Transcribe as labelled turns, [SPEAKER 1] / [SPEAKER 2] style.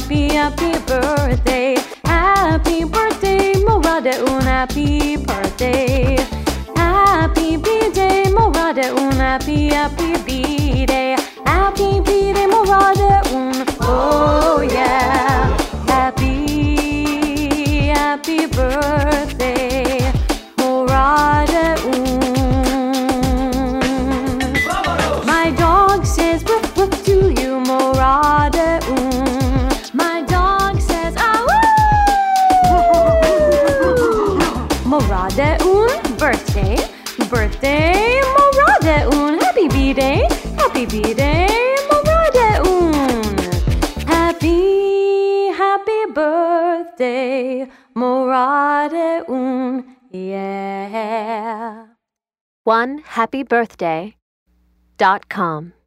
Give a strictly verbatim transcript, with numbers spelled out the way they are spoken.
[SPEAKER 1] happy, happy birthday. Happy birthday, morade un happy birthday. Happy B-day, morade un happy, happy B-day. Happy B-day, morade un, oh yeah. Happy, happy birthday, morade un. My dog says woof woof to you, morade un. My dog says ah woo. Morade un, birthday, birthday, morade un. Happy B-day, happy B-day, morade un. Happy, happy birthday, morade un, yeah.
[SPEAKER 2] one happy birthday dot com